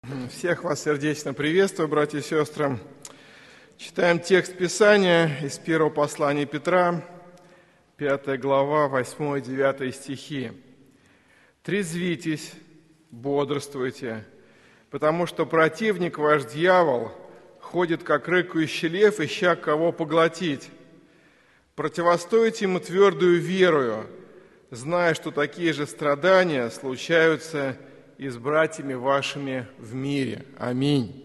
Всех вас сердечно приветствую, братья и сестры. Читаем текст Писания из первого послания Петра, 5 глава, 8 и 9 стихи. «Трезвитесь, бодрствуйте, потому что противник ваш дьявол ходит, как рыкающий лев, ища кого поглотить. Противостойте ему твердую верою, зная, что такие же страдания случаются и с братьями вашими в мире». Аминь.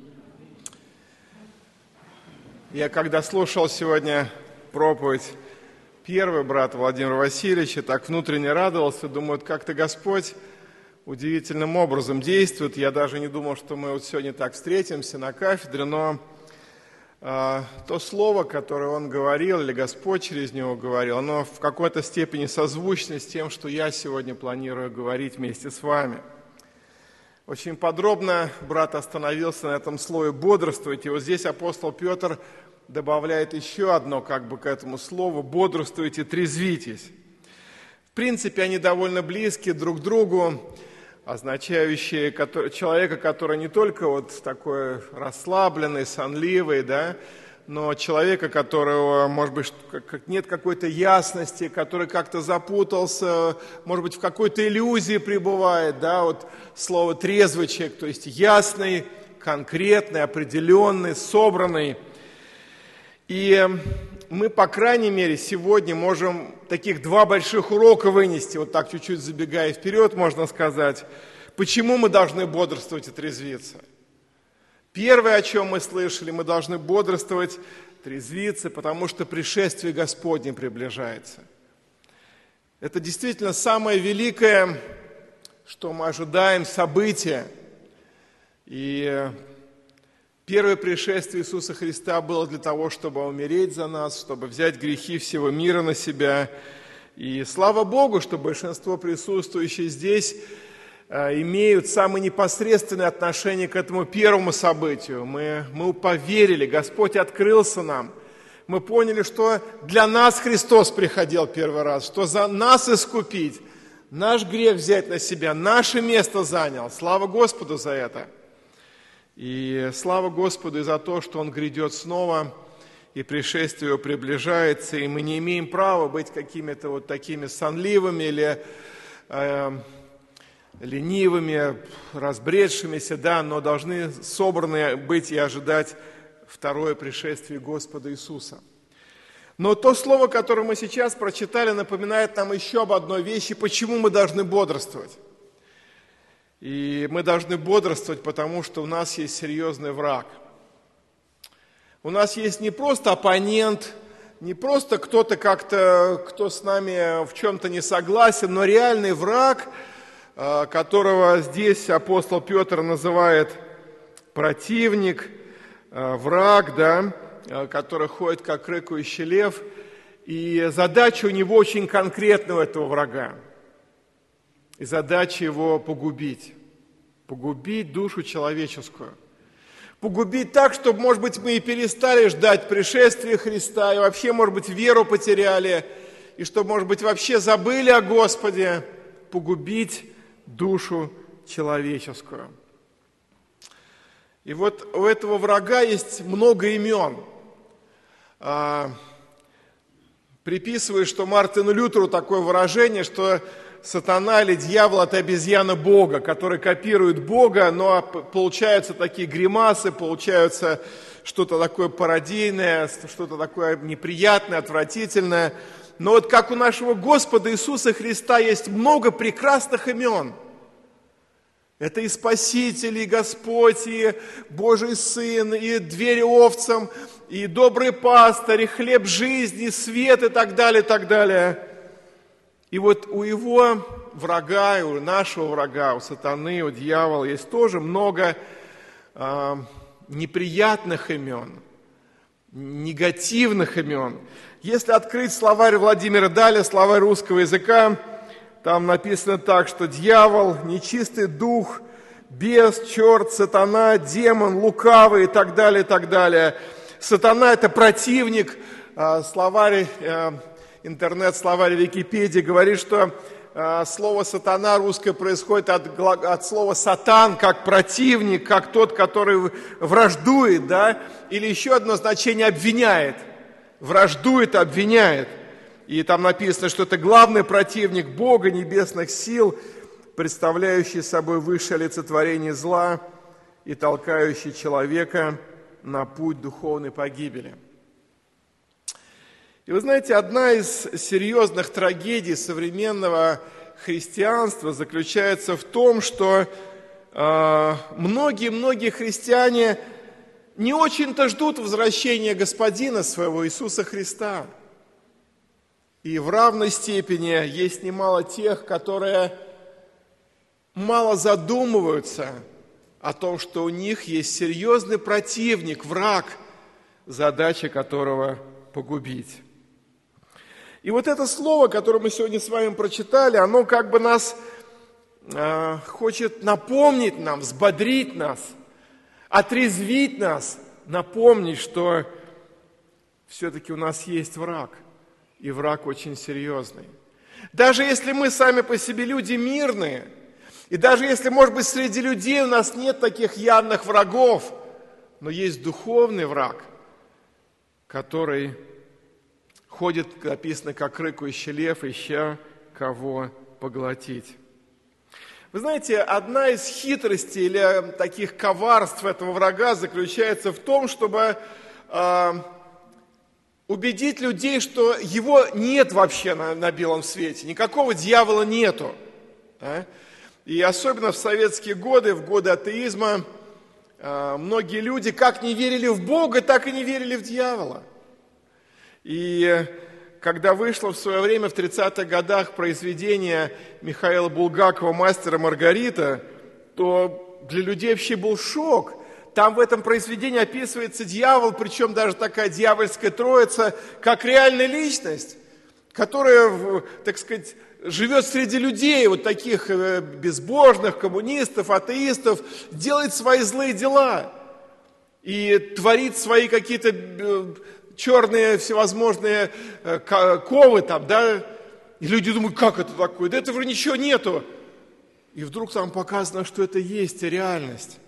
Я когда слушал сегодня проповедь первого брата Владимира Васильевича, так внутренне радовался, думаю, как-то Господь удивительным образом действует. Я даже не думал, что мы вот сегодня так встретимся на кафедре, но то слово, которое он говорил, или Господь через него говорил, оно в какой-то степени созвучно с тем, что я сегодня планирую говорить вместе с вами. Очень подробно брат остановился на этом слове «бодрствуйте». Вот здесь апостол Петр добавляет еще одно к этому слову «бодрствуйте, трезвитесь». В принципе, они довольно близки друг к другу, означающие человека, который не только вот такой расслабленный, сонливый, да, но человека, которого, может быть, нет какой-то ясности, который как-то запутался, может быть, в какой-то иллюзии пребывает, да, вот слово «трезвый человек», то есть ясный, конкретный, определенный, собранный. И мы, по крайней мере, сегодня можем таких два больших урока вынести, вот так чуть-чуть забегая вперед, можно сказать, почему мы должны бодрствовать и трезвиться. Первое, о чем мы слышали, мы должны бодрствовать, трезвиться, потому что пришествие Господне приближается. Это действительно самое великое, что мы ожидаем, событие. И первое пришествие Иисуса Христа было для того, чтобы умереть за нас, чтобы взять грехи всего мира на себя. И слава Богу, что большинство присутствующих здесь имеют самое непосредственное отношение к этому первому событию. Мы поверили, Господь открылся нам. Мы поняли, что для нас Христос приходил первый раз, что за нас искупить, наш грех взять на себя, наше место занял. Слава Господу за это. И слава Господу и за то, что Он грядет снова, и пришествие Его приближается, и мы не имеем права быть какими-то вот такими сонливыми или ленивыми, разбредшимися, да, но должны собраны быть и ожидать второе пришествие Господа Иисуса. Но то слово, которое мы сейчас прочитали, напоминает нам еще об одной вещи, почему мы должны бодрствовать. И мы должны бодрствовать, потому что у нас есть серьезный враг. У нас есть не просто оппонент, не просто кто-то кто с нами в чем-то не согласен, но реальный враг, которого здесь апостол Петр называет противник, враг, да, который ходит как рыкающий лев. И задача у него очень конкретная, у этого врага. И задача его погубить душу человеческую. Погубить так, чтобы, может быть, мы и перестали ждать пришествия Христа, и вообще, может быть, веру потеряли, и чтобы, может быть, вообще забыли о Господе. Погубить душу человеческую. И вот у этого врага есть много имен. Приписывают, что Мартину Лютеру такое выражение, что сатана или дьявол – это обезьяна Бога, который копирует Бога, но получаются такие гримасы, получаются что-то такое пародийное, что-то такое неприятное, отвратительное. Но вот как у нашего Господа Иисуса Христа есть много прекрасных имен. Это и Спаситель, и Господь, и Божий Сын, и дверь овцам, и добрый пастырь, и хлеб жизни, и свет, и так далее, и так далее. И вот у его врага, и у нашего врага, у сатаны, у дьявола есть тоже много неприятных имен, негативных имен. Если открыть словарь Владимира Даля, словарь русского языка, там написано так, что дьявол, нечистый дух, бес, черт, сатана, демон, лукавый и так далее, и так далее. Сатана – это противник. Словарь, интернет-словарь Википедии говорит, что слово «сатана» русское происходит от слова «сатан», как противник, как тот, который враждует, да? Или еще одно значение «обвиняет». Враждует, обвиняет. И там написано, что это главный противник Бога, небесных сил, представляющий собой высшее олицетворение зла и толкающий человека на путь духовной погибели. И вы знаете, одна из серьезных трагедий современного христианства заключается в том, что многие христиане не очень-то ждут возвращения Господина своего Иисуса Христа. И в равной степени есть немало тех, которые мало задумываются о том, что у них есть серьезный противник, враг, задача которого погубить. И вот это слово, которое мы сегодня с вами прочитали, оно как бы нас хочет напомнить нам, взбодрить нас, отрезвить нас, напомнить, что все-таки у нас есть враг, и враг очень серьезный. Даже если мы сами по себе люди мирные, и даже если, может быть, среди людей у нас нет таких явных врагов, но есть духовный враг, который ходит, написано, как рыкающий лев, ища кого поглотить. Вы знаете, одна из хитростей или таких коварств этого врага заключается в том, чтобы убедить людей, что его нет вообще на белом свете, никакого дьявола нету. И особенно в советские годы, в годы атеизма, многие люди как не верили в Бога, так и не верили в дьявола. И когда вышло в свое время, в 30-х годах, произведение Михаила Булгакова «Мастер и Маргарита», то для людей вообще был шок. Там в этом произведении описывается дьявол, причем даже такая дьявольская троица, как реальная личность, которая, так сказать, живет среди людей, вот таких безбожных, коммунистов, атеистов, делает свои злые дела и творит свои какие-то черные всевозможные ковы там, да, и люди думают, как это такое? Да этого ничего нету. И вдруг там показано, что это есть реальность.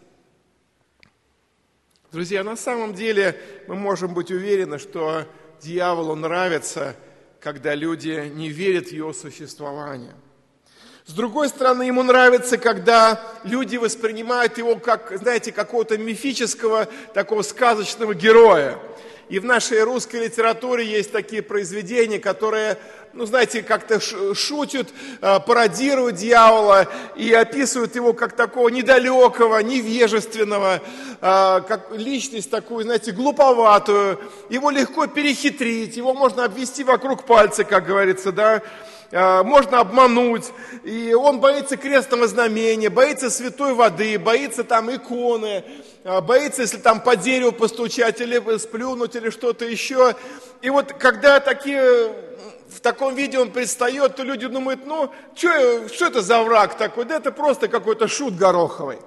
Друзья, на самом деле мы можем быть уверены, что дьяволу нравится, когда люди не верят в его существование. С другой стороны, ему нравится, когда люди воспринимают его как, знаете, какого-то мифического, такого сказочного героя. И в нашей русской литературе есть такие произведения, которые, знаете, как-то шутят, пародируют дьявола и описывают его как такого недалекого, невежественного, как личность такую, знаете, глуповатую. Его легко перехитрить, его можно обвести вокруг пальца, как говорится, да. Можно обмануть, и он боится крестного знамения, боится святой воды, боится там иконы, боится, если там по дереву постучать или сплюнуть или что-то еще. И вот когда в таком виде он предстает, то люди думают, что это за враг такой? Да это просто какой-то шут гороховый.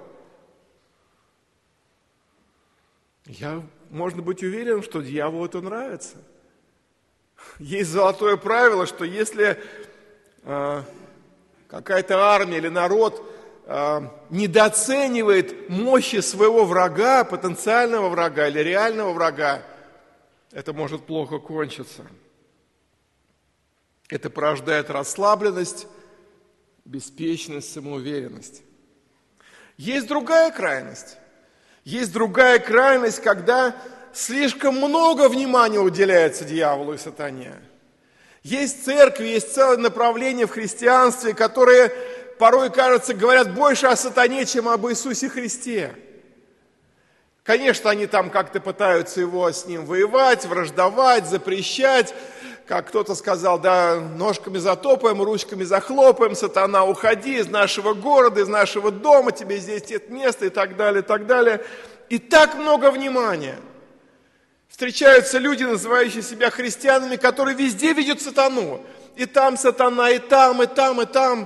Можно быть уверен, что дьяволу это нравится. Есть золотое правило, что если какая-то армия или народ недооценивает мощи своего врага, потенциального врага или реального врага, это может плохо кончиться. Это порождает расслабленность, беспечность, самоуверенность. Есть другая крайность. Есть другая крайность, когда слишком много внимания уделяется дьяволу и сатане. Есть церкви, есть целое направление в христианстве, которые порой, кажется, говорят больше о сатане, чем об Иисусе Христе. Конечно, они там как-то пытаются с ним воевать, враждовать, запрещать. Как кто-то сказал, да, ножками затопаем, ручками захлопаем, сатана, уходи из нашего города, из нашего дома, тебе здесь нет места и так далее, и так далее. И так много внимания. Встречаются люди, называющие себя христианами, которые везде видят сатану. И там сатана, и там, и там, и там.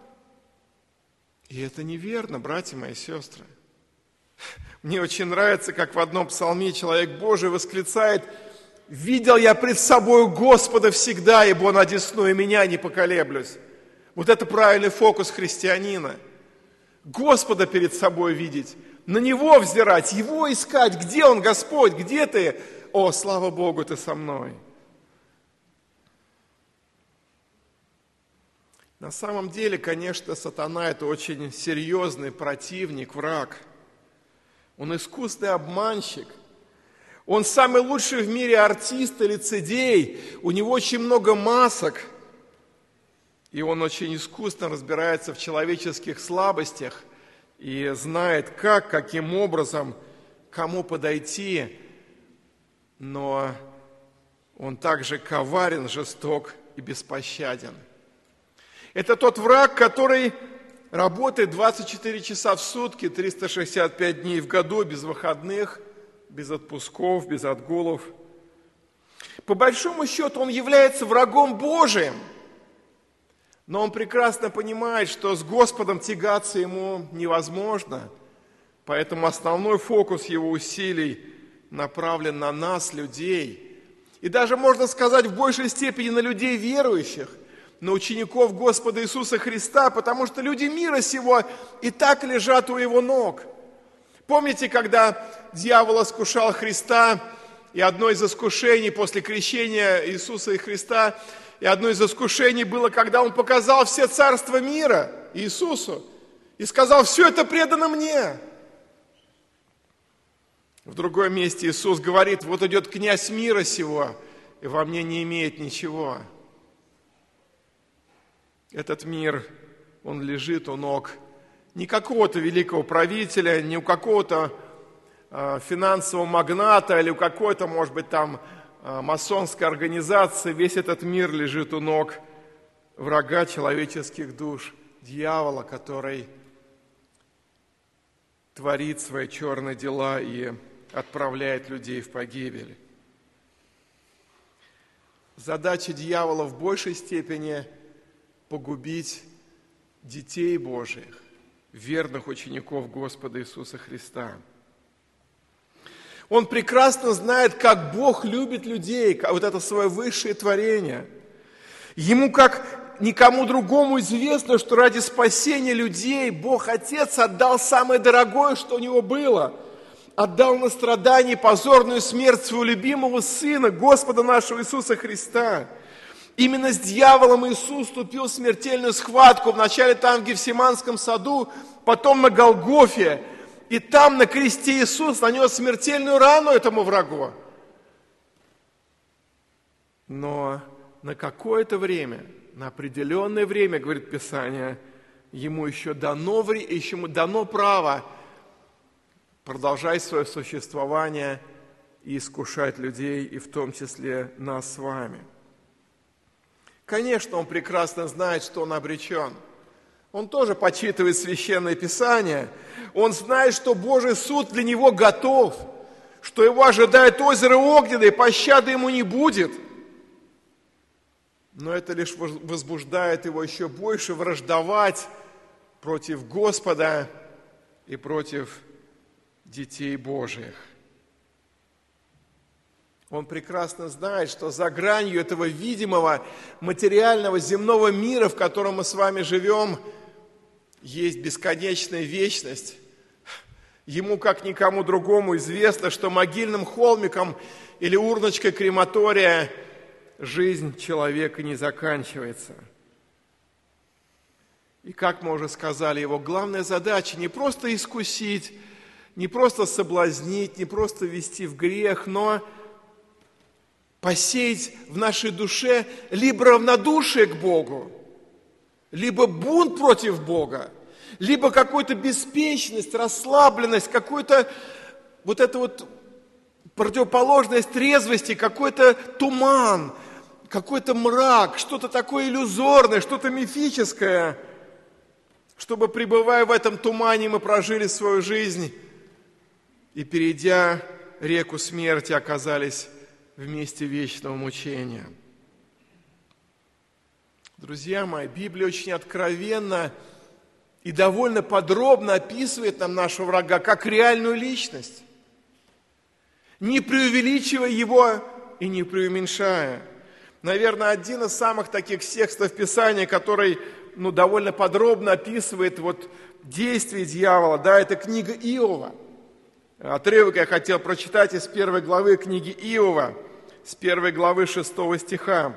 И это неверно, братья мои и сестры. Мне очень нравится, как в одном псалме человек Божий восклицает: «Видел я пред собою Господа всегда, ибо Он одесную меня не поколеблюсь». Вот это правильный фокус христианина. Господа перед собой видеть, на Него взирать, Его искать. Где Он, Господь? Где Ты? О, слава Богу, Ты со мной. На самом деле, конечно, сатана – это очень серьезный противник, враг. Он искусный обманщик. Он самый лучший в мире артист и лицедей. У него очень много масок. И он очень искусно разбирается в человеческих слабостях и знает, каким образом, кому подойти. Но он также коварен, жесток и беспощаден. Это тот враг, который работает 24 часа в сутки, 365 дней в году, без выходных, без отпусков, без отгулов. По большому счету он является врагом Божиим, но он прекрасно понимает, что с Господом тягаться ему невозможно, поэтому основной фокус его усилий направлен на нас, людей, и даже, можно сказать, в большей степени на людей верующих, на учеников Господа Иисуса Христа, потому что люди мира сего и так лежат у Его ног. Помните, когда дьявол искушал Христа, и одно из искушений после крещения Иисуса и Христа, и одно из искушений было, когда Он показал все царства мира Иисусу и сказал: все это предано мне. В другом месте Иисус говорит: вот идет князь мира сего, и во мне не имеет ничего. Этот мир, он лежит у ног не какого-то великого правителя, не у какого-то финансового магната или у какой-то, может быть, там масонской организации. Весь этот мир лежит у ног врага человеческих душ, дьявола, который творит свои черные дела и отправляет людей в погибель. Задача дьявола в большей степени – погубить детей Божьих, верных учеников Господа Иисуса Христа. Он прекрасно знает, как Бог любит людей, вот это свое высшее творение. Ему, как никому другому, известно, что ради спасения людей Бог Отец отдал самое дорогое, что у Него было. Отдал на страдание позорную смерть своего любимого Сына, Господа нашего Иисуса Христа. Именно с дьяволом Иисус вступил в смертельную схватку, вначале там в Гефсиманском саду, потом на Голгофе. И там на кресте Иисус нанес смертельную рану этому врагу. Но на какое-то время, на определенное время, говорит Писание, ему еще дано право продолжать свое существование и искушать людей, и в том числе нас с вами. Конечно, он прекрасно знает, что он обречен. Он тоже почитывает Священное Писание. Он знает, что Божий суд для него готов, что его ожидает озеро огненное, и пощады ему не будет. Но это лишь возбуждает его еще больше враждовать против Господа и против детей Божьих. Он прекрасно знает, что за гранью этого видимого, материального, земного мира, в котором мы с вами живем, есть бесконечная вечность. Ему, как никому другому, известно, что могильным холмиком или урночкой крематория жизнь человека не заканчивается. И, как мы уже сказали, его главная задача не просто искусить, не просто соблазнить, не просто ввести в грех, но посеять в нашей душе либо равнодушие к Богу, либо бунт против Бога, либо какую-то беспечность, расслабленность, какую-то вот эту вот противоположность трезвости, какой-то туман, какой-то мрак, что-то такое иллюзорное, что-то мифическое, чтобы, пребывая в этом тумане, мы прожили свою жизнь и, перейдя реку смерти, оказались в месте вечного мучения. Друзья мои, Библия очень откровенно и довольно подробно описывает нам нашего врага как реальную личность, не преувеличивая его и не преуменьшая. Наверное, один из самых таких текстов Писания, который довольно подробно описывает действие дьявола. Да, это книга Иова. Отрывок я хотел прочитать из 1 главы книги Иова, с 1 главы 6 стиха.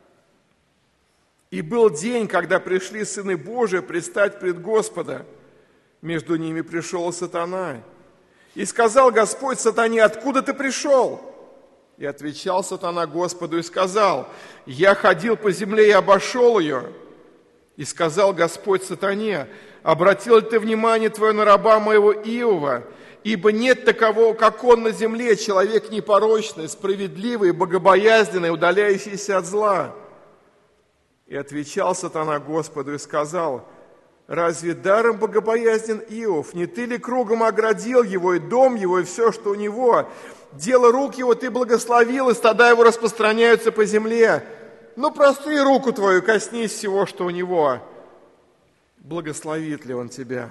«И был день, когда пришли сыны Божии предстать пред Господа. Между ними пришел сатана. И сказал Господь сатане: откуда ты пришел? И отвечал сатана Господу и сказал: я ходил по земле и обошел ее. И сказал Господь сатане: обратил ли ты внимание твое на раба моего Иова? Ибо нет такового, как он на земле, человек непорочный, справедливый, богобоязненный, удаляющийся от зла. И отвечал сатана Господу и сказал: разве даром богобоязнен Иов? Не ты ли кругом оградил его, и дом его, и все, что у него? Дело рук его ты благословил, и стада его распространяются по земле. Но простри руку твою, коснись всего, что у него. Благословит ли он тебя?»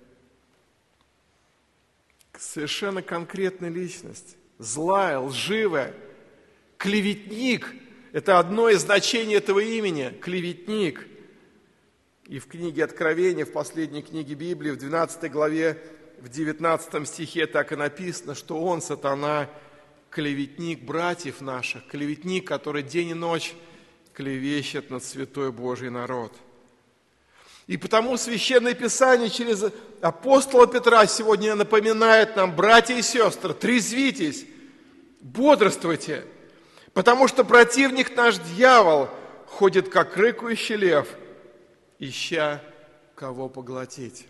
Совершенно конкретная личность, злая, лживая, клеветник. Это одно из значений этого имени – клеветник. И в книге Откровения, в последней книге Библии, в 12 главе, в 19 стихе так и написано, что он, сатана, клеветник братьев наших, клеветник, который день и ночь клевещет над святой Божий народ. И потому Священное Писание через апостола Петра сегодня напоминает нам: братья и сестры, трезвитесь, бодрствуйте, потому что противник наш дьявол ходит, как рыкающий лев, ища кого поглотить.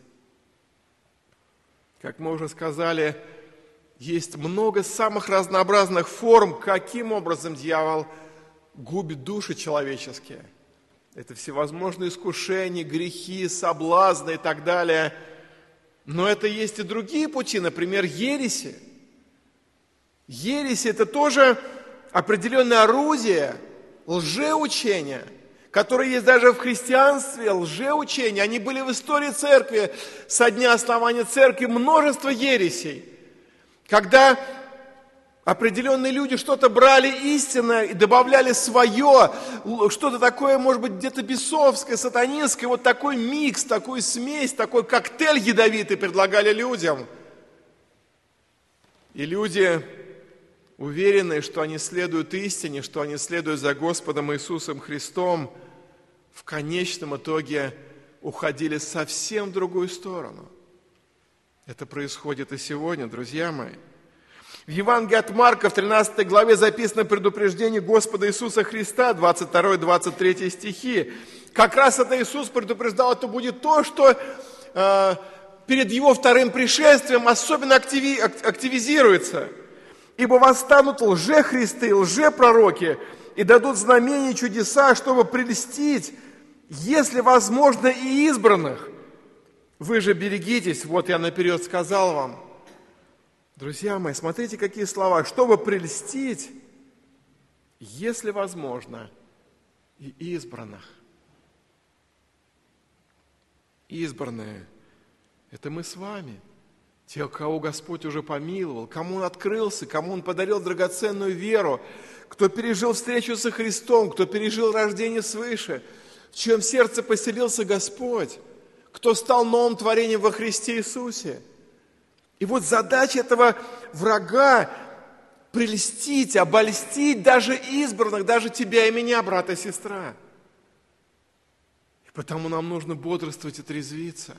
Как мы уже сказали, есть много самых разнообразных форм, каким образом дьявол губит души человеческие. Это всевозможные искушения, грехи, соблазны и так далее. Но это есть и другие пути, например, ереси. Ереси – это тоже определенное орудие лжеучения, которые есть даже в христианстве, лжеучения. Они были в истории церкви, со дня основания церкви множество ересей. Когда определенные люди что-то брали истинное и добавляли свое, что-то такое, может быть, где-то бесовское, сатанинское, вот такой микс, такую смесь, такой коктейль ядовитый предлагали людям. И люди, уверенные, что они следуют истине, что они следуют за Господом Иисусом Христом, в конечном итоге уходили совсем в другую сторону. Это происходит и сегодня, друзья мои. В Евангелии от Марка, в 13 главе записано предупреждение Господа Иисуса Христа, 22-23 стихи. Как раз это Иисус предупреждал, это будет то, что перед Его вторым пришествием особенно активизируется. «Ибо восстанут лжехристы, лжепророки, и дадут знамения и чудеса, чтобы прельстить, если возможно, и избранных. Вы же берегитесь, вот я наперед сказал вам». Друзья мои, смотрите, какие слова. «Чтобы прельстить, если возможно, и избранных». Избранные – это мы с вами. Те, кого Господь уже помиловал, кому Он открылся, кому Он подарил драгоценную веру, кто пережил встречу со Христом, кто пережил рождение свыше, в чьем сердце поселился Господь, кто стал новым творением во Христе Иисусе. И вот задача этого врага – прельстить, обольстить даже избранных, даже тебя и меня, брат и сестра. И потому нам нужно бодрствовать и трезвиться.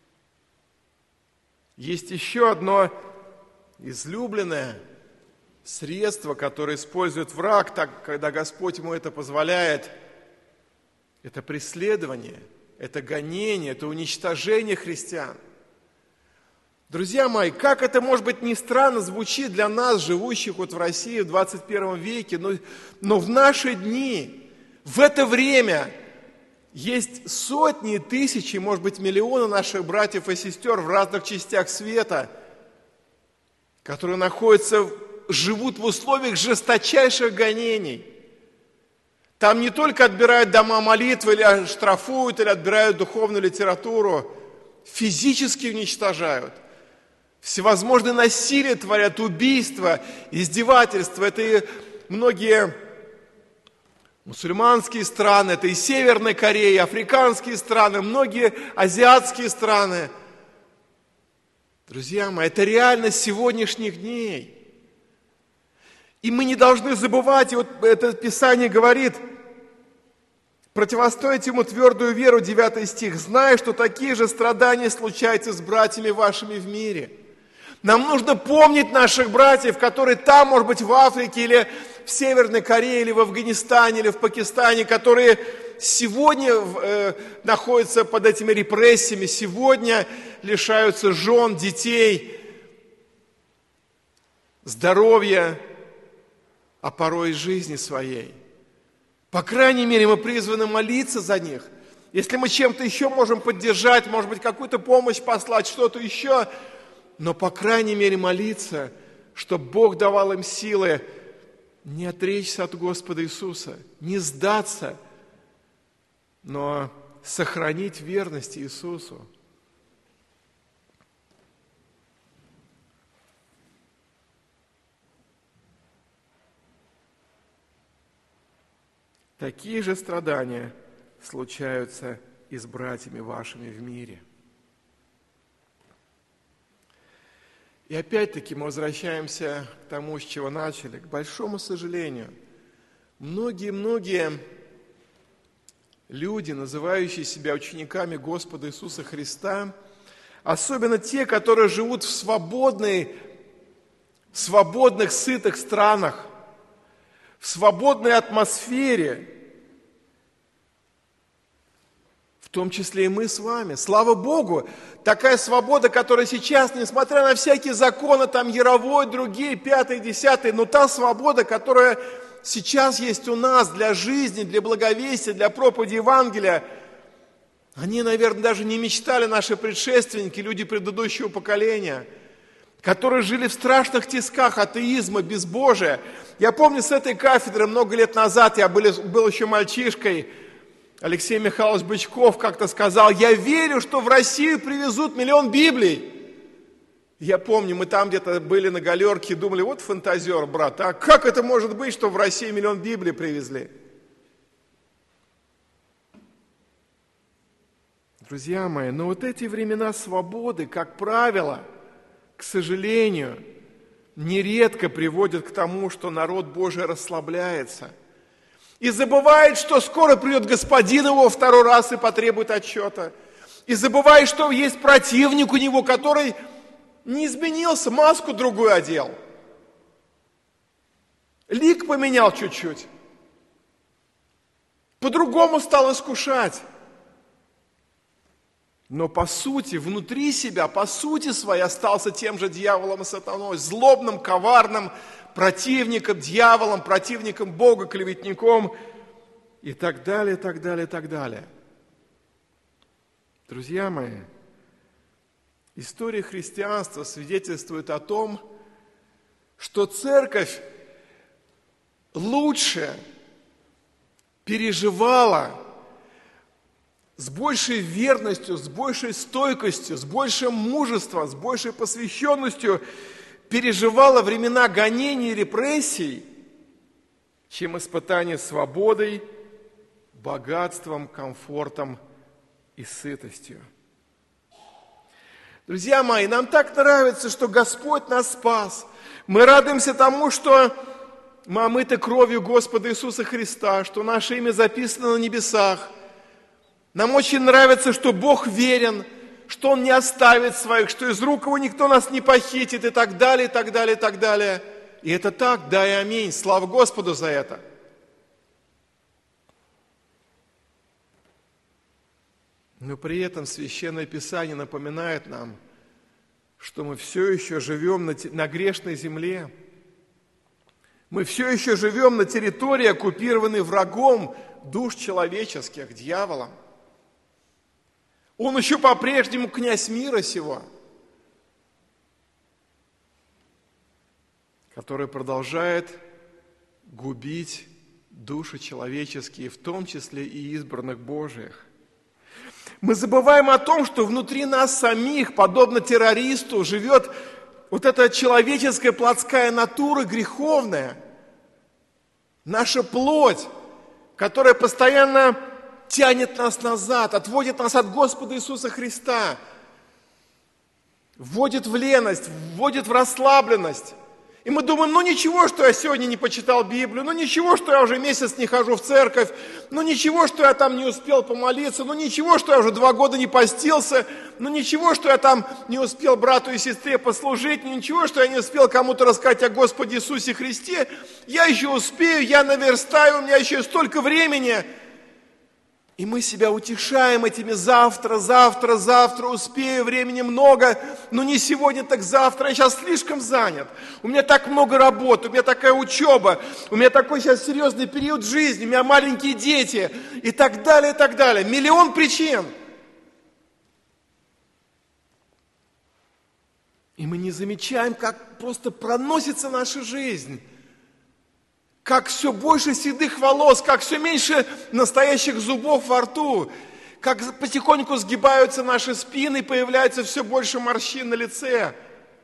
Есть еще одно излюбленное средство, которое использует враг, когда Господь ему это позволяет. Это преследование, это гонение, это уничтожение христиан. Друзья мои, как это, может быть, не странно звучит для нас, живущих в России в 21 веке, но в наши дни, в это время есть сотни, тысячи, может быть, миллионы наших братьев и сестер в разных частях света, которые живут в условиях жесточайших гонений. Там не только отбирают дома молитвы, или штрафуют, или отбирают духовную литературу, физически уничтожают. Всевозможные насилия творят, убийства, издевательства. Это и многие Мусульманские страны, это и Северная Корея, и африканские страны, многие азиатские страны. Друзья мои, это реальность сегодняшних дней. И мы не должны забывать, и вот это Писание говорит, противостоять ему твердую веру, 9 стих, зная, что такие же страдания случаются с братьями вашими в мире. Нам нужно помнить наших братьев, которые там, может быть, в Африке, или в Северной Корее, или в Афганистане, или в Пакистане, которые сегодня находятся под этими репрессиями, сегодня лишаются жен, детей, здоровья, а порой и жизни своей. По крайней мере, мы призваны молиться за них. Если мы чем-то еще можем поддержать, может быть, какую-то помощь послать, что-то еще, но, по крайней мере, молиться, чтобы Бог давал им силы не отречься от Господа Иисуса, не сдаться, но сохранить верность Иисусу. Такие же страдания случаются и с братьями вашими в мире. И опять-таки мы возвращаемся к тому, с чего начали. К большому сожалению, многие люди, называющие себя учениками Господа Иисуса Христа, особенно те, которые живут в свободных, сытых странах, в свободной атмосфере, в том числе и мы с вами. Слава Богу, такая свобода, которая сейчас, несмотря на всякие законы, там Яровой, другие, 5-й, 10-й, но та свобода, которая сейчас есть у нас для жизни, для благовестия, для проповеди Евангелия, они, наверное, даже не мечтали наши предшественники, люди предыдущего поколения, которые жили в страшных тисках атеизма, безбожия. Я помню, с этой кафедры много лет назад, я был еще мальчишкой, Алексей Михайлович Бычков как-то сказал: я верю, что в Россию привезут 1 000 000 Библий. Я помню, мы там где-то были на галерке и думали: вот фантазер, брат, а как это может быть, что в Россию 1 000 000 Библий привезли? Друзья мои, но вот эти времена свободы, как правило, к сожалению, нередко приводят к тому, что народ Божий расслабляется и забывает, что скоро придет Господин его второй раз и потребует отчета. И забывает, что есть противник у него, который не изменился, маску другую одел. Лик поменял чуть-чуть. По-другому стал искушать. Но по сути, внутри себя, по сути своей остался тем же дьяволом и сатаной, злобным, коварным противником, дьяволом, противником Бога, клеветником и так далее, так далее, так далее. Друзья мои, история христианства свидетельствует о том, что церковь лучше переживала с большей верностью, с большей стойкостью, с большим мужеством, с большей посвященностью переживала времена гонений и репрессий, чем испытания свободой, богатством, комфортом и сытостью. Друзья мои, нам так нравится, что Господь нас спас. Мы радуемся тому, что мы омыты кровью Господа Иисуса Христа, что наше имя записано на небесах. Нам очень нравится, что Бог верен, что Он не оставит своих, что из рук Его никто нас не похитит и так далее, и так далее, и так далее. И это так, да и аминь. Слава Господу за это. Но при этом Священное Писание напоминает нам, что мы все еще живем на грешной земле. Мы все еще живем на территории, оккупированной врагом душ человеческих, дьяволом. Он еще по-прежнему князь мира сего, который продолжает губить души человеческие, в том числе и избранных Божиих. Мы забываем о том, что внутри нас самих, подобно террористу, живет вот эта человеческая плотская натура греховная, наша плоть, которая постоянно тянет нас назад, отводит нас от Господа Иисуса Христа, вводит в леность, вводит в расслабленность. И мы думаем, ну ничего, что я сегодня не почитал Библию, ну ничего, что я уже месяц не хожу в церковь, ну ничего, что я там не успел помолиться, ну ничего, что я уже 2 года не постился, ну ничего, что я там не успел брату и сестре послужить, ну ничего, что я не успел кому-то рассказать о Господе Иисусе Христе, я еще успею, я наверстаю, у меня еще столько времени. И мы себя утешаем этими завтра, успею, времени много, но не сегодня, так завтра, я сейчас слишком занят. У меня так много работы, у меня такая учеба, у меня такой сейчас серьезный период жизни, у меня маленькие дети и так далее, и так далее. Миллион причин. И мы не замечаем, как просто проносится наша жизнь. Как все больше седых волос, как все меньше настоящих зубов во рту, как потихоньку сгибаются наши спины, и появляется все больше морщин на лице.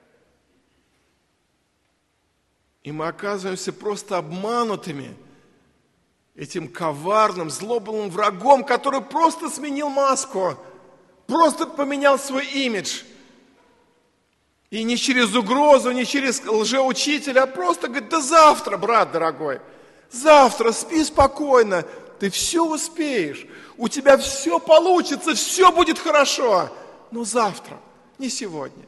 И мы оказываемся просто обманутыми этим коварным, злобным врагом, который просто сменил маску, просто поменял свой имидж. И не через угрозу, не через лжеучителя, а просто говорит, да завтра, брат дорогой, завтра спи спокойно, ты все успеешь, у тебя все получится, все будет хорошо, но завтра, не сегодня.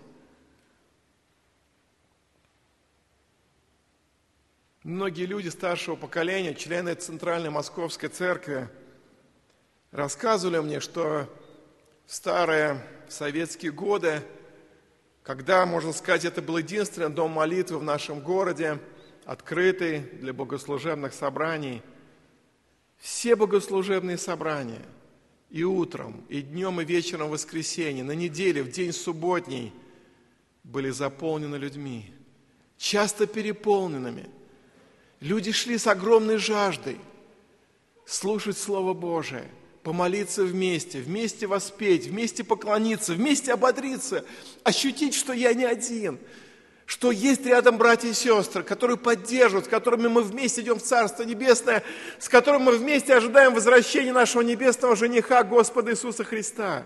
Многие люди старшего поколения, члены Центральной Московской Церкви, рассказывали мне, что в старые советские годы, когда, можно сказать, это был единственный дом молитвы в нашем городе, открытый для богослужебных собраний, все богослужебные собрания и утром, и днем, и вечером в воскресенье, на неделе, в день субботний были заполнены людьми, часто переполненными. Люди шли с огромной жаждой слушать Слово Божие, помолиться вместе воспеть, вместе поклониться, вместе ободриться, ощутить, что я не один, что есть рядом братья и сестры, которые поддерживают, с которыми мы вместе идем в Царство Небесное, с которыми мы вместе ожидаем возвращения нашего небесного жениха Господа Иисуса Христа.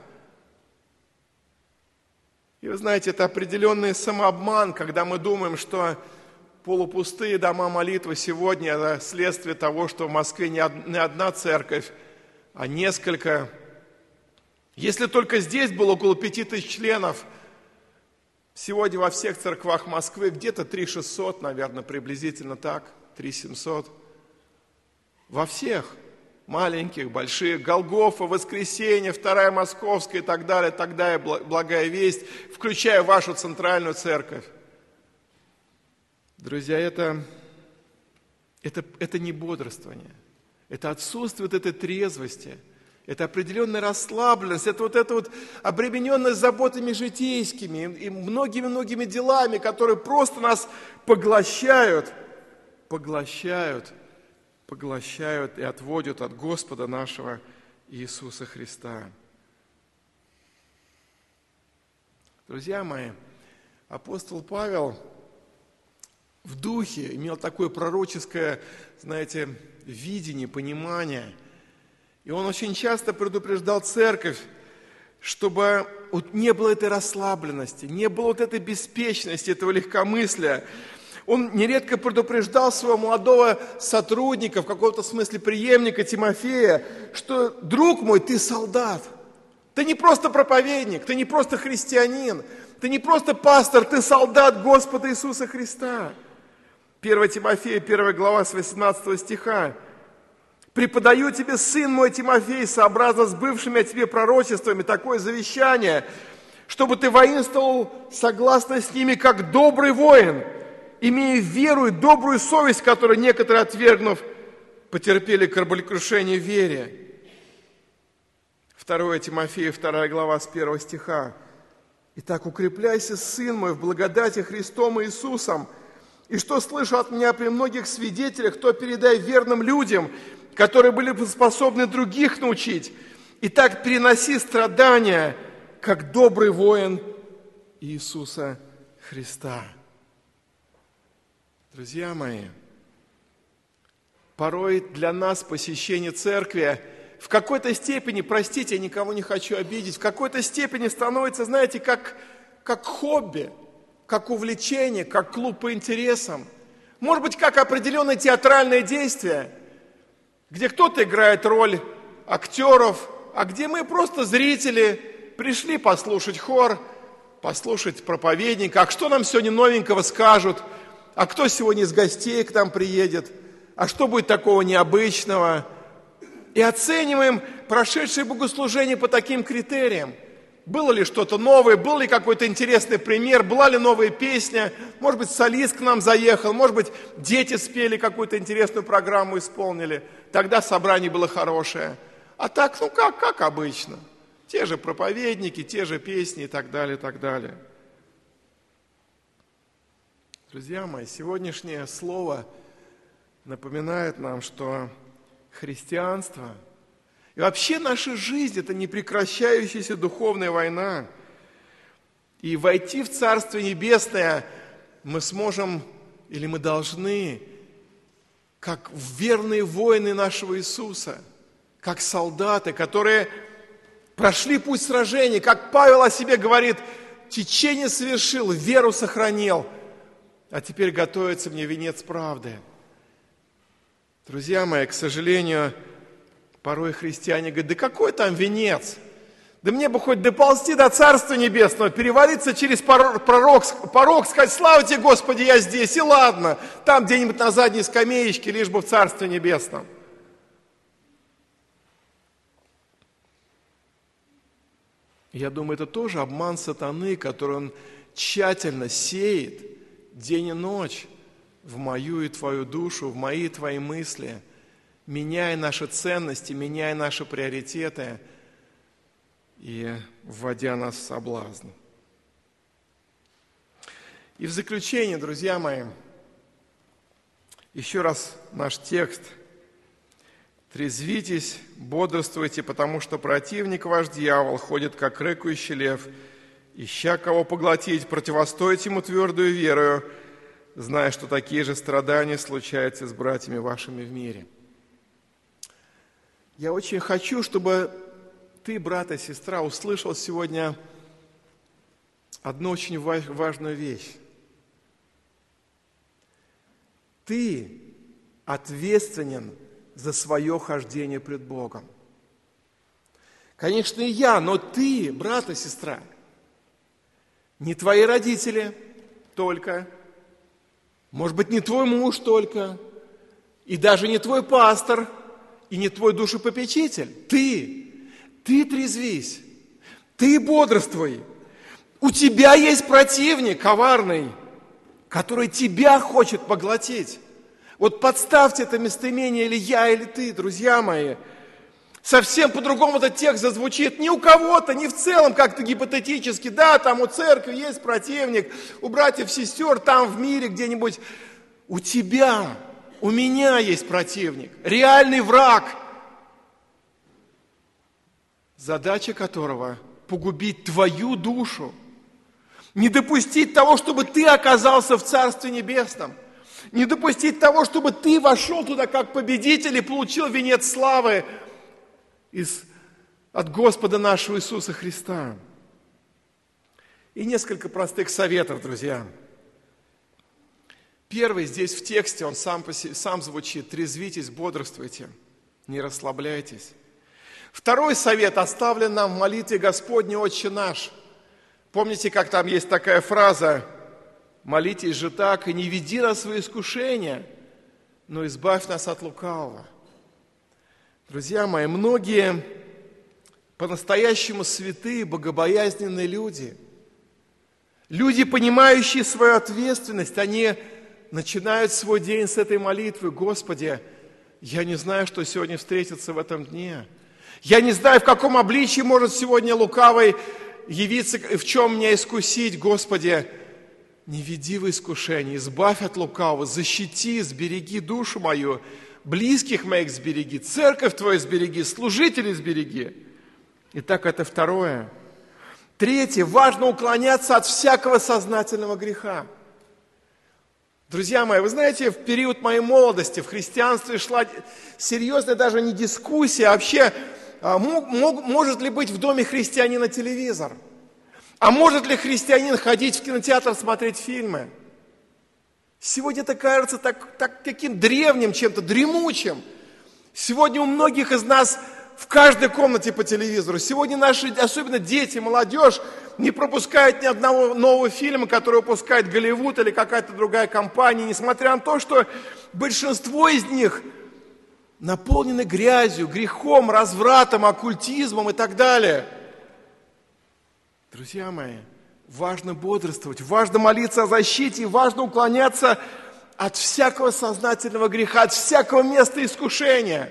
И вы знаете, это определенный самообман, когда мы думаем, что полупустые дома молитвы сегодня – это следствие того, что в Москве не одна церковь, а несколько. Если только здесь было около 5000 членов, сегодня во всех церквах Москвы где-то 3600, наверное, приблизительно так, 3700. Во всех, маленьких, больших, Голгофа, Воскресенье, Вторая Московская и так далее, Благая Весть, включая вашу центральную церковь. Друзья, это не бодрствование. Это отсутствие этой трезвости, это определенная расслабленность, это вот обремененность заботами житейскими и многими-многими делами, которые просто нас поглощают и отводят от Господа нашего Иисуса Христа. Друзья мои, апостол Павел в духе имел такое пророческое, знаете, видение, понимание. И он очень часто предупреждал церковь, чтобы не было этой расслабленности, не было вот этой беспечности, этого легкомыслия. Он нередко предупреждал своего молодого сотрудника, в каком-то смысле преемника Тимофея, что, друг мой, ты солдат. Ты не просто проповедник, ты не просто христианин, ты не просто пастор, ты солдат Господа Иисуса Христа. 1 Тимофея, 1 глава, с 18 стиха. «Преподаю тебе, сын мой Тимофей, сообразно с бывшими о тебе пророчествами, такое завещание, чтобы ты воинствовал согласно с ними, как добрый воин, имея веру и добрую совесть, которую некоторые, отвергнув, потерпели кораблекрушение в вере». 2 Тимофея, 2 глава, с 1 стиха. «Итак, укрепляйся, сын мой, в благодати Христом Иисусом, и что слышу от меня при многих свидетелях, то передай верным людям, которые были бы способны других научить. Итак, переноси страдания, как добрый воин Иисуса Христа». Друзья мои, Порой для нас посещение церкви в какой-то степени, простите, я никого не хочу обидеть, в какой-то степени становится, знаете, как хобби, как увлечение, как клуб по интересам. Может быть, как определенное театральное действие, где кто-то играет роль актеров, а где мы просто зрители, пришли послушать хор, послушать проповедника, а что нам сегодня новенького скажут, а кто сегодня из гостей к нам приедет, а что будет такого необычного. И оцениваем прошедшее богослужение по таким критериям. Было ли что-то новое, был ли какой-то интересный пример, была ли новая песня, может быть, солист к нам заехал, может быть, дети спели какую-то интересную программу, исполнили. Тогда собрание было хорошее. А так, как обычно. Те же проповедники, те же песни и так далее, и так далее. Друзья мои, сегодняшнее слово напоминает нам, что христианство и вообще наша жизнь – это непрекращающаяся духовная война. И войти в Царство Небесное мы сможем, или мы должны, как верные воины нашего Иисуса, как солдаты, которые прошли путь сражений, как Павел о себе говорит, течение совершил, веру сохранил, а теперь готовится мне венец правды. Друзья мои, к сожалению, порой христиане говорят, да какой там венец? Да мне бы хоть доползти до Царства Небесного, перевалиться через порог, сказать, слава тебе, Господи, я здесь, и ладно, там где-нибудь на задней скамеечке, лишь бы в Царстве Небесном. Я думаю, это тоже обман сатаны, который он тщательно сеет день и ночь в мою и твою душу, в мои и твои мысли, меняя наши ценности, меняя наши приоритеты и вводя нас в соблазн. И в заключение, друзья мои, еще раз наш текст. «Трезвитесь, бодрствуйте, потому что противник ваш дьявол ходит, как рыкающий лев, ища кого поглотить, противостойте ему твердую верою, зная, что такие же страдания случаются с братьями вашими в мире». Я очень хочу, чтобы ты, брат и сестра, услышал сегодня одну очень важную вещь. Ты ответственен за свое хождение пред Богом. Конечно, и я, но ты, брат и сестра, не твои родители только, может быть, не твой муж только, и даже не твой пастор, и не твой душепопечитель. Ты трезвись, ты бодрствуй. У тебя есть противник коварный, который тебя хочет поглотить. Вот подставьте это местоимение, или я, или ты, друзья мои. Совсем по-другому этот текст зазвучит. Не у кого-то, не в целом, как-то гипотетически. Да, там у церкви есть противник, у братьев, сестер, там в мире где-нибудь. У тебя, у меня есть противник, реальный враг, задача которого погубить твою душу, не допустить того, чтобы ты оказался в Царстве Небесном, не допустить того, чтобы ты вошел туда как победитель и получил венец славы от Господа нашего Иисуса Христа. И несколько простых советов, друзья. Первый здесь в тексте, он сам звучит: трезвитесь, бодрствуйте, не расслабляйтесь. Второй совет оставлен нам в молитве Господней «Отче наш». Помните, как там есть такая фраза: «Молитесь же так, и не веди нас в искушение, но избавь нас от лукавого». Друзья мои, многие по-настоящему святые, богобоязненные люди, понимающие свою ответственность, они начинают свой день с этой молитвы: «Господи, я не знаю, что сегодня встретится в этом дне. Я не знаю, в каком обличии может сегодня лукавый явиться, в чем меня искусить. Господи, не веди в искушение, избавь от лукавого, защити, сбереги душу мою, близких моих сбереги, церковь Твою сбереги, служителей сбереги». Итак, это второе. Третье, важно уклоняться от всякого сознательного греха. Друзья мои, вы знаете, в период моей молодости в христианстве шла серьезная даже не дискуссия, а вообще, может ли быть в доме христианина телевизор? А может ли христианин ходить в кинотеатр смотреть фильмы? Сегодня это кажется таким древним чем-то, дремучим. Сегодня у многих из нас в каждой комнате по телевизору. Сегодня наши, особенно дети, молодежь, не пропускают ни одного нового фильма, который выпускает Голливуд или какая-то другая компания, несмотря на то, что большинство из них наполнены грязью, грехом, развратом, оккультизмом и так далее. Друзья мои, важно бодрствовать, важно молиться о защите, важно уклоняться от всякого сознательного греха, от всякого места искушения.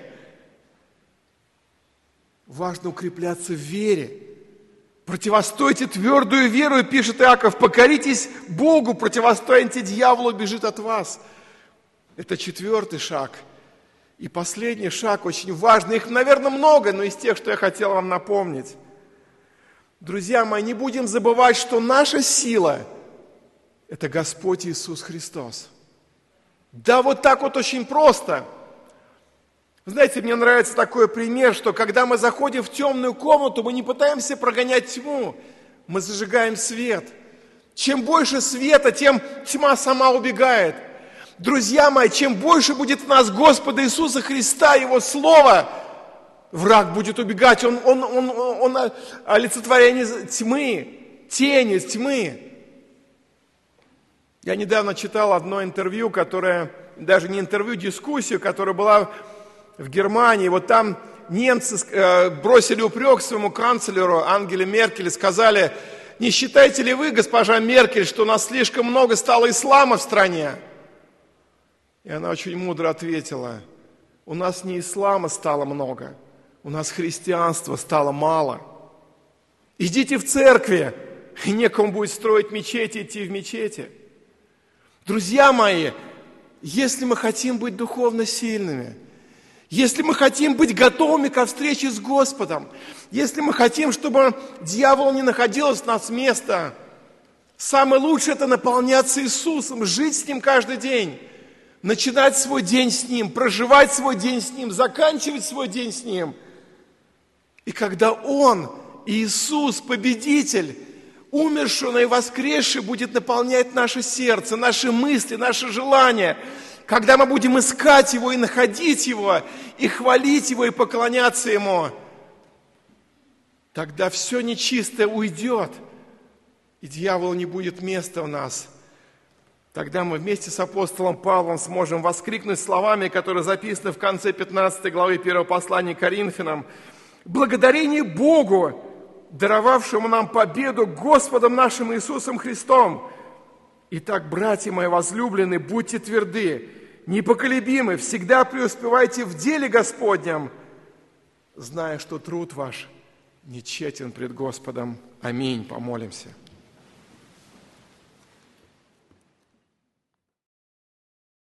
Важно укрепляться в вере. Противостойте твердую веру, пишет Иаков, покоритесь Богу, противостояние дьяволу бежит от вас. Это 4-й шаг. И последний шаг очень важный. Их, наверное, много, но из тех, что я хотел вам напомнить. Друзья мои, не будем забывать, что наша сила – это Господь Иисус Христос. Да, вот так вот очень просто. Знаете, мне нравится такой пример, что когда мы заходим в темную комнату, мы не пытаемся прогонять тьму, мы зажигаем свет. Чем больше света, тем тьма сама убегает. Друзья мои, чем больше будет в нас Господа Иисуса Христа, Его Слова, враг будет убегать. Он олицетворение тьмы, тени тьмы. Я недавно читал одно интервью, которое, даже не интервью, дискуссию, которая была в Германии. Вот там немцы бросили упрек своему канцлеру Ангеле Меркель и сказали: не считаете ли вы, госпожа Меркель, что у нас слишком много стало ислама в стране? И она очень мудро ответила: у нас не ислама стало много, у нас христианства стало мало. Идите в церкви, и некому будет строить мечети, идти в мечети. Друзья мои, если мы хотим быть духовно сильными, если мы хотим быть готовыми ко встрече с Господом, если мы хотим, чтобы дьяволу не находилось в нас места, самое лучшее – это наполняться Иисусом, жить с Ним каждый день, начинать свой день с Ним, проживать свой день с Ним, заканчивать свой день с Ним. И когда Он, Иисус, победитель, умерший и воскресший, будет наполнять наше сердце, наши мысли, наши желания, когда мы будем искать Его и находить Его, и хвалить Его, и поклоняться Ему, тогда все нечистое уйдет, и дьяволу не будет места в нас. Тогда мы вместе с апостолом Павлом сможем воскликнуть словами, которые записаны в конце 15 главы 1 послания к Коринфянам: «Благодарение Богу, даровавшему нам победу Господом нашим Иисусом Христом. Итак, братья мои возлюбленные, будьте тверды, непоколебимы, всегда преуспевайте в деле Господнем, зная, что труд ваш не тщетен пред Господом». Аминь. Помолимся.